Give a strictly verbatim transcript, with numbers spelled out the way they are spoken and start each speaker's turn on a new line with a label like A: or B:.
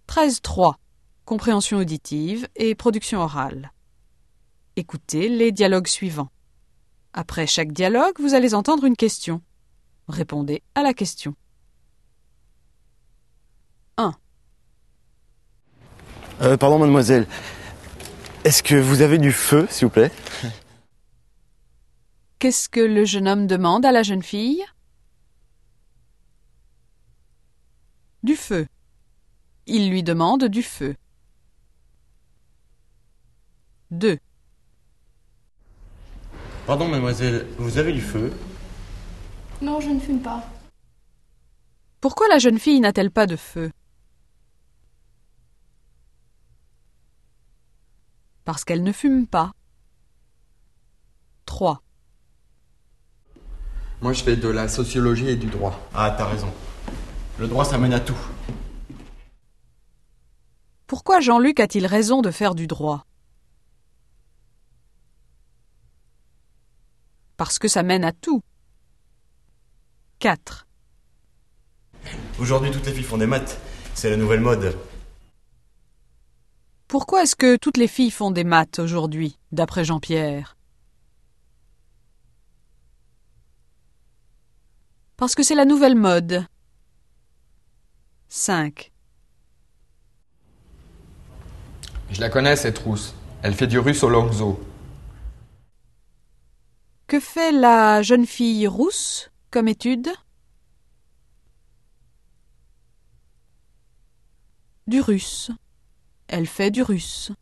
A: treize trois. Compréhension auditive et production orale. Écoutez les dialogues suivants. Après chaque dialogue, vous allez entendre une question. Répondez à la question. un.
B: Euh, pardon, mademoiselle. Est-ce que vous avez du feu, s'il vous plaît?
A: Qu'est-ce que le jeune homme demande à la jeune fille? Du feu. Il lui demande du feu. deux.
B: Pardon, mademoiselle, vous avez du feu?
C: Non, je ne fume pas.
A: Pourquoi la jeune fille n'a-t-elle pas de feu? Parce qu'elle ne fume pas. trois.
D: Moi, je fais de la sociologie et du droit.
B: Ah, t'as raison. Le droit, ça mène à tout.
A: Pourquoi Jean-Luc a-t-il raison de faire du droit? Parce que ça mène à tout. quatre.
B: Aujourd'hui, toutes les filles font des maths. C'est la nouvelle mode.
A: Pourquoi est-ce que toutes les filles font des maths aujourd'hui, d'après Jean-Pierre? Parce que c'est la nouvelle mode. cinq.
D: Je la connais, cette rousse. Elle fait du russe au Longzo.
A: Que fait la jeune fille rousse comme étude? Du russe. Elle fait du russe.